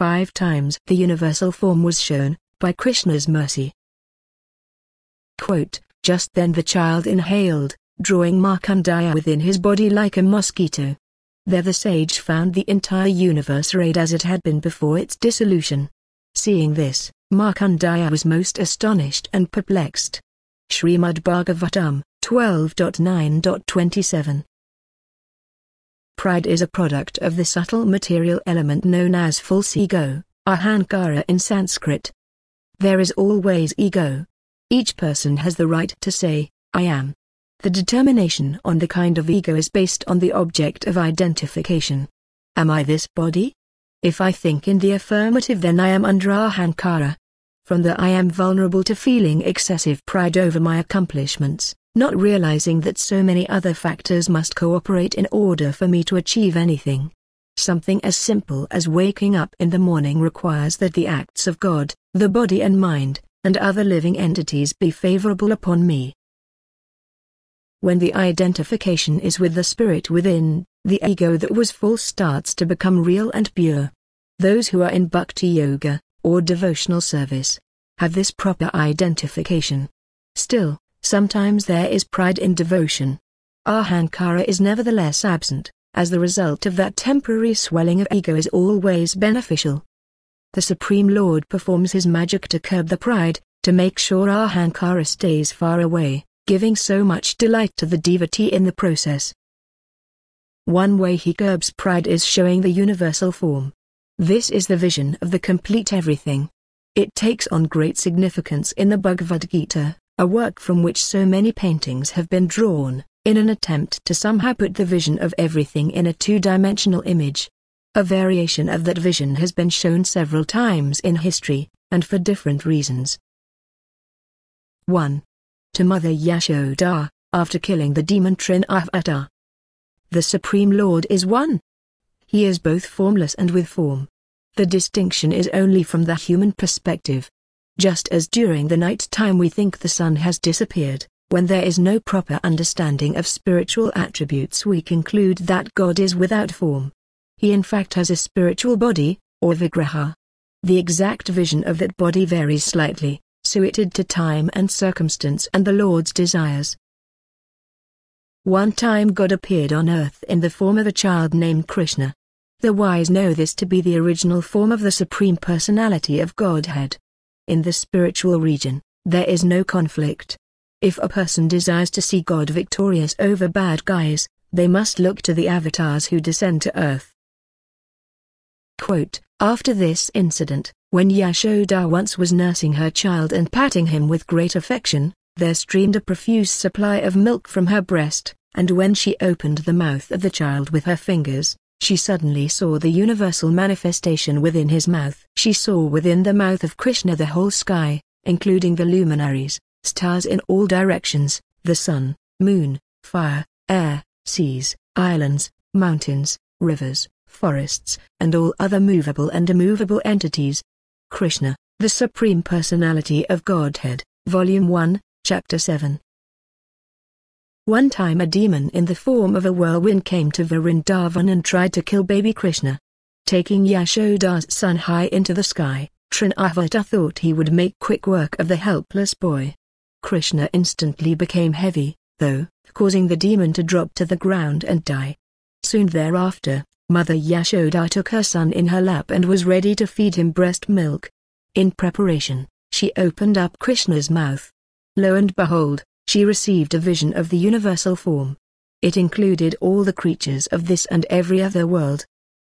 5 times the universal form was shown, by Krishna's mercy. Quote, just then the child inhaled, drawing Markandeya within his body like a mosquito. There the sage found the entire universe arrayed as it had been before its dissolution. Seeing this, Markandeya was most astonished and perplexed. Srimad Bhagavatam 12.9.27. Pride is a product of the subtle material element known as false ego, ahankara in Sanskrit. There is always ego. Each person has the right to say, I am. The determination on the kind of ego is based on the object of identification. Am I this body? If I think in the affirmative, then I am under ahankara. From the I am vulnerable to feeling excessive pride over my accomplishments, not realizing that so many other factors must cooperate in order for me to achieve anything. Something as simple as waking up in the morning requires that the acts of God, the body and mind, and other living entities be favorable upon me. When the identification is with the spirit within, the ego that was false starts to become real and pure. Those who are in bhakti yoga, or devotional service, have this proper identification. Still, sometimes there is pride in devotion. Ahankara is nevertheless absent, as the result of that temporary swelling of ego is always beneficial. The Supreme Lord performs his magic to curb the pride, to make sure ahankara stays far away, giving so much delight to the devotee in the process. One way he curbs pride is showing the universal form. This is the vision of the complete everything. It takes on great significance in the Bhagavad Gita, a work from which so many paintings have been drawn, in an attempt to somehow put the vision of everything in a two-dimensional image. A variation of that vision has been shown several times in history, and for different reasons. 1. To Mother Yashoda, after killing the demon Trinavata. The Supreme Lord is one. He is both formless and with form. The distinction is only from the human perspective. Just as during the night time we think the sun has disappeared, when there is no proper understanding of spiritual attributes we conclude that God is without form. He in fact has a spiritual body, or vigraha. The exact vision of that body varies slightly, suited to time and circumstance and the Lord's desires. One time God appeared on earth in the form of a child named Krishna. The wise know this to be the original form of the Supreme Personality of Godhead. In the spiritual region, there is no conflict. If a person desires to see God victorious over bad guys, they must look to the avatars who descend to earth. Quote, after this incident, when Yashoda once was nursing her child and patting him with great affection, there streamed a profuse supply of milk from her breast, and when she opened the mouth of the child with her fingers, she suddenly saw the universal manifestation within his mouth. She saw within the mouth of Krishna the whole sky, including the luminaries, stars in all directions, the sun, moon, fire, air, seas, islands, mountains, rivers, forests, and all other movable and immovable entities. Krishna, the Supreme Personality of Godhead, Volume 1, Chapter 7. One time a demon in the form of a whirlwind came to Vrindavan and tried to kill baby Krishna. Taking Yashoda's son high into the sky, Trinavata thought he would make quick work of the helpless boy. Krishna instantly became heavy, though, causing the demon to drop to the ground and die. Soon thereafter, Mother Yashoda took her son in her lap and was ready to feed him breast milk. In preparation, she opened up Krishna's mouth. Lo and behold, she received a vision of the universal form. It included all the creatures of this and every other world.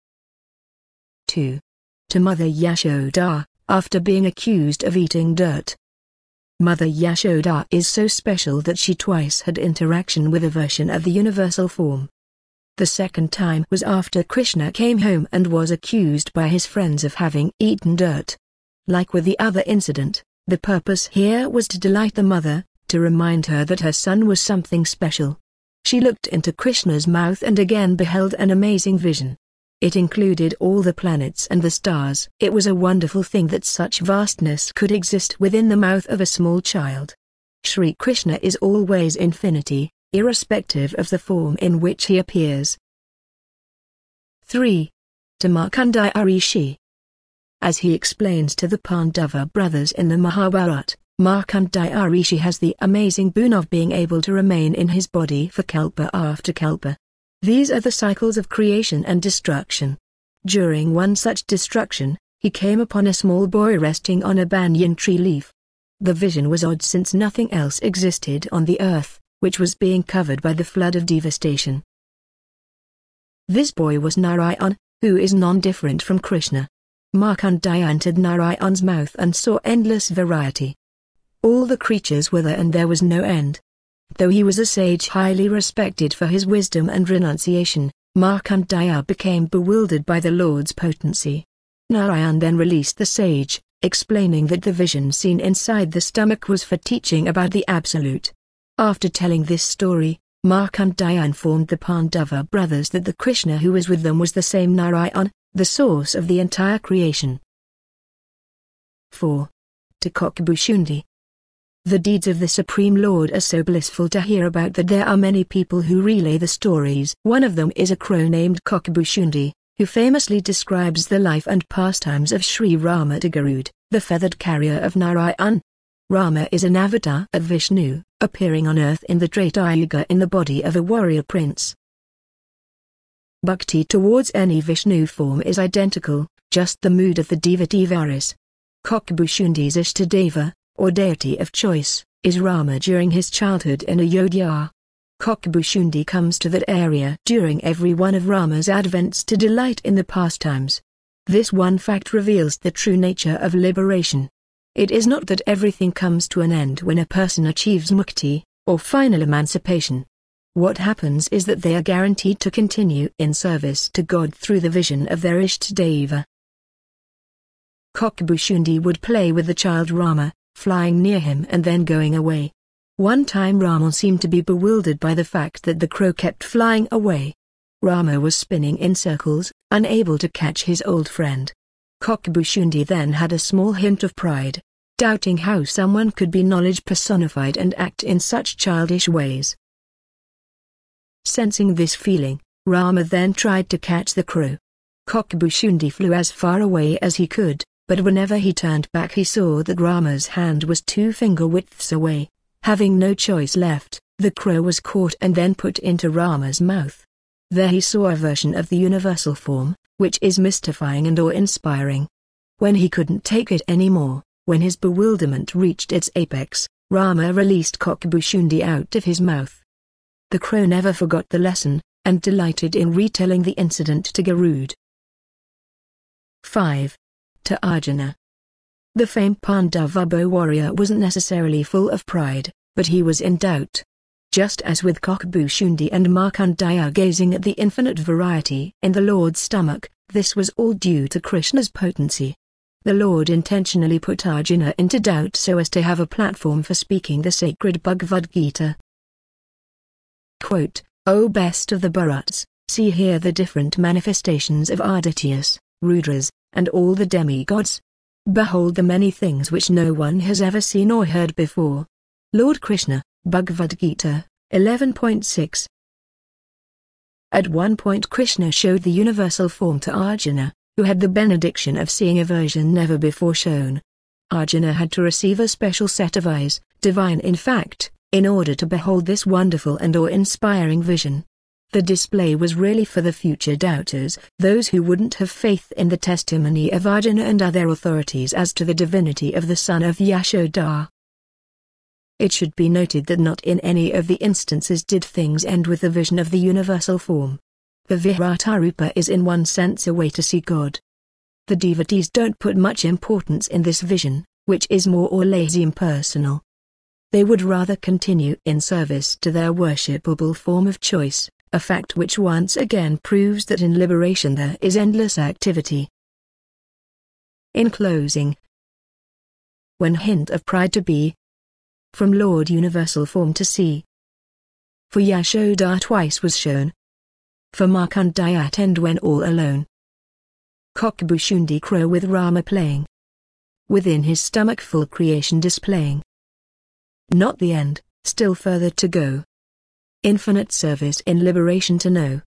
2. To Mother Yashoda, after being accused of eating dirt. Mother Yashoda is so special that she twice had interaction with a version of the universal form. The second time was after Krishna came home and was accused by his friends of having eaten dirt. Like with the other incident, the purpose here was to delight the mother, to remind her that her son was something special. She looked into Krishna's mouth and again beheld an amazing vision. It included all the planets and the stars. It was a wonderful thing that such vastness could exist within the mouth of a small child. Sri Krishna is always infinity, irrespective of the form in which he appears. 3. To Markandeya Rishi. as he explains to the Pandava brothers in the Mahabharata. Markandeya Rishi has the amazing boon of being able to remain in his body for kalpa after kalpa. These are the cycles of creation and destruction. During one such destruction, he came upon a small boy resting on a banyan tree leaf. The vision was odd since nothing else existed on the earth, which was being covered by the flood of devastation. This boy was Narayan, who is non-different from Krishna. Markandeya entered Narayan's mouth and saw endless variety. All the creatures were there and there was no end. Though he was a sage highly respected for his wisdom and renunciation, Markandeya became bewildered by the Lord's potency. Narayan then released the sage, explaining that the vision seen inside the stomach was for teaching about the Absolute. After telling this story, Markandeya informed the Pandava brothers that the Krishna who was with them was the same Narayan, the source of the entire creation. 4. To Kakabushundi. The deeds of the Supreme Lord are so blissful to hear about that there are many people who relay the stories. One of them is a crow named Kakabushundi, who famously describes the life and pastimes of Sri Rama to Garud, the feathered carrier of Narayan. Rama is an avatar of Vishnu, appearing on earth in the Treta Yuga in the body of a warrior prince. Bhakti towards any Vishnu form is identical, just the mood of the devotee varies. Kakabushundi's Ishtadeva, or deity of choice, is Rama during his childhood in Ayodhya. Kakabushundi comes to that area during every one of Rama's advents to delight in the pastimes. This one fact reveals the true nature of liberation. It is not that everything comes to an end when a person achieves mukti, or final emancipation. What happens is that they are guaranteed to continue in service to God through the vision of their Ishtadeva. Kakabushundi would play with the child Rama, flying near him and then going away. One time Rama seemed to be bewildered by the fact that the crow kept flying away. Rama was spinning in circles, unable to catch his old friend. Kakabushundi then had a small hint of pride, doubting how someone could be knowledge personified and act in such childish ways. Sensing this feeling, Rama then tried to catch the crow. Kakabushundi flew as far away as he could, but whenever he turned back he saw that Rama's hand was 2 finger widths away. Having no choice left, the crow was caught and then put into Rama's mouth. There he saw a version of the universal form, which is mystifying and awe-inspiring. When he couldn't take it anymore, when his bewilderment reached its apex, Rama released Kakabushundi out of his mouth. The crow never forgot the lesson, and delighted in retelling the incident to Garud. 5. To Arjuna. The famed Pandava warrior wasn't necessarily full of pride, but he was in doubt. Just as with Kakabushundi and Markandeya gazing at the infinite variety in the Lord's stomach, this was all due to Krishna's potency. The Lord intentionally put Arjuna into doubt so as to have a platform for speaking the sacred Bhagavad Gita. Quote, O best of the Bharats, see here the different manifestations of Adityas, Rudras, and all the demigods. Behold the many things which no one has ever seen or heard before. Lord Krishna, Bhagavad Gita, 11.6. At one point Krishna showed the universal form to Arjuna, who had the benediction of seeing a version never before shown. Arjuna had to receive a special set of eyes, divine in fact, in order to behold this wonderful and awe-inspiring vision. The display was really for the future doubters, those who wouldn't have faith in the testimony of Arjuna and other authorities as to the divinity of the son of Yashoda. It should be noted that not in any of the instances did things end with the vision of the universal form. The Viratarupa is in one sense a way to see God. The devotees don't put much importance in this vision, which is more or less impersonal. They would rather continue in service to their worshipable form of choice, a fact which once again proves that in liberation there is endless activity. In closing, when hint of pride to be, from Lord universal form to see. For Yashoda twice was shown. For Markandeya at end when all alone. Kakabushundi crow with Rama playing. Within his stomach full creation displaying. Not the end, still further to go. Infinite service in liberation to know.